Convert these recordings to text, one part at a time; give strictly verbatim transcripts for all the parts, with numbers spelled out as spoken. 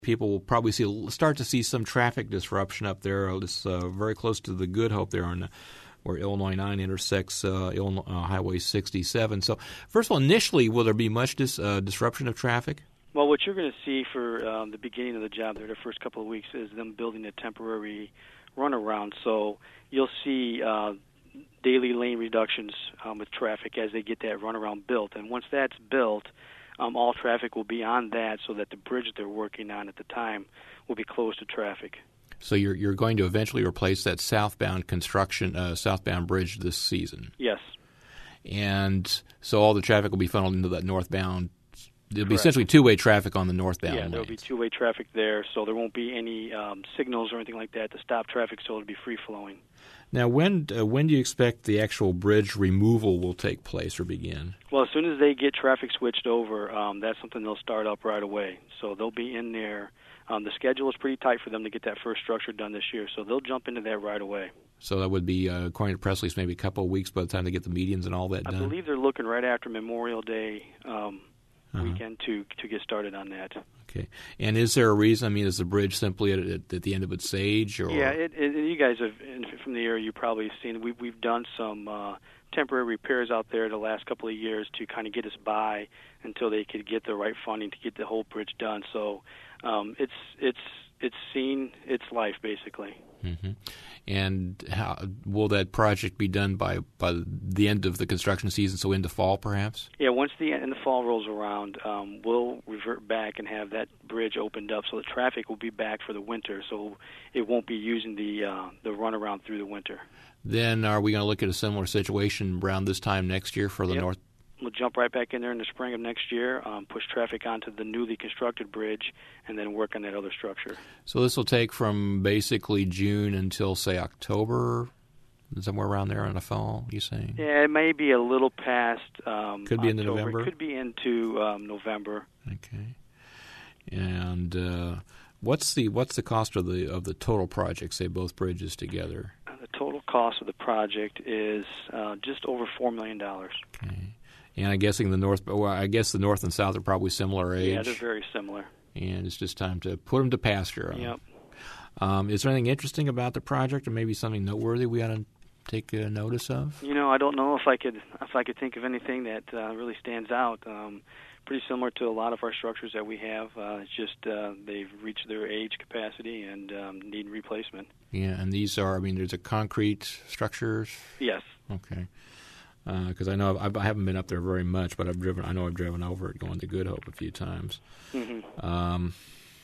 People will probably see start to see some traffic disruption up there. It's uh, very close to the Good Hope there on the, where Illinois nine intersects uh, Illinois, uh, Highway sixty-seven. So, first of all, initially, will there be much dis, uh, disruption of traffic? Well, what you're going to see for um, the beginning of the job there, the first couple of weeks, is them building a temporary runaround. So you'll see uh, daily lane reductions um, with traffic as they get that runaround built. And once that's built, um, all traffic will be on that so that the bridge they're working on at the time will be closed to traffic. So you're you're going to eventually replace that southbound construction, uh, southbound bridge this season? Yes. And so all the traffic will be funneled into that northbound. There'll be Correct. essentially two-way traffic on the northbound Yeah, lanes. there'll be two-way traffic there, so there won't be any um, signals or anything like that to stop traffic, so it'll be free-flowing. Now, when uh, when do you expect the actual bridge removal will take place or begin? Well, as soon as they get traffic switched over, um, that's something they'll start up right away. So they'll be in there. Um, the schedule is pretty tight for them to get that first structure done this year, so they'll jump into that right away. So that would be, uh, according to press release, maybe a couple of weeks by the time they get the medians and all that I done? believe they're looking right after Memorial Day um, uh-huh. weekend to to get started on that. Okay. And is there a reason? I mean, is the bridge simply at, at, at the end of its age? Or? Yeah, it, it, you guys have, from the area, you've probably seen, we, we've done some uh, temporary repairs out there the last couple of years to kind of get us by until they could get the right funding to get the whole bridge done. So um, it's it's it's seen its life, basically. Mm-hmm. And how will that project be done by, by the end of the construction season, so into fall perhaps? Yeah, once the and the fall rolls around, um, we'll revert back and have that bridge opened up so the traffic will be back for the winter, so it won't be using the uh, the runaround through the winter. Then are we going to look at a similar situation around this time next year for the Yep. north? We'll jump right back in there in the spring of next year, um, push traffic onto the newly constructed bridge, and then work on that other structure. So this will take from basically June until, say, October, somewhere around there in the fall, you saying? Yeah, it may be a little past um, Could be into October. November? It could be into um, November. Okay. And uh, what's the what's the cost of the of the total project, say both bridges together? Uh, the total cost of the project is uh, just over four million dollars. Okay. And I'm guessing the north, well, I guess the north and south are probably similar age. Yeah, they're very similar. And it's just time to put them to pasture. Yep. Um, is there anything interesting about the project, or maybe something noteworthy we ought to take uh, notice of? You know, I don't know if I could if I could think of anything that uh, really stands out. Um, pretty similar to a lot of our structures that we have. Uh, it's just uh, they've reached their age capacity and um, need replacement. Yeah, and these are, I mean, there's a concrete structures? Yes. Okay. Because uh, I know I've, I haven't been up there very much, but I've driven. I know I've driven over it going to Good Hope a few times. Mm-hmm. Um,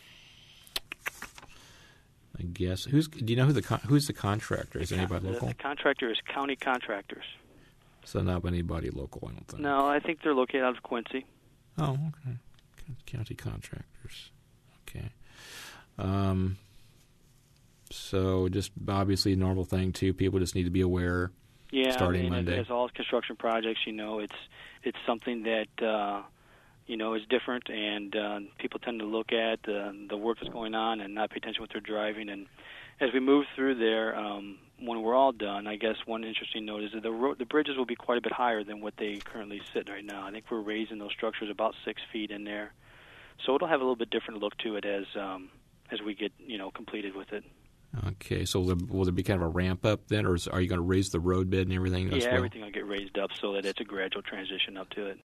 I guess who's do you know who the con- who's the contractor? Is the, anybody the, local? The contractor is County Contractors. So not anybody local, I don't think. No, I think they're located out of Quincy. Oh, okay. County Contractors. Okay. Um, so just obviously a normal thing too. People just need to be aware. Yeah, starting I mean, Monday. as all construction projects, you know, it's it's something that uh, you know is different, and uh, people tend to look at uh, the work that's going on and not pay attention to what they're driving. And as we move through there, um, when we're all done, I guess one interesting note is that the ro- the bridges will be quite a bit higher than what they currently sit right now. I think we're raising those structures about six feet in there, so it'll have a little bit different look to it as um, as we get you know completed with it. Okay, so will there, will there be kind of a ramp up then, or is, are you going to raise the road bed and everything? Yeah, as well? everything will get raised up so that it's a gradual transition up to it.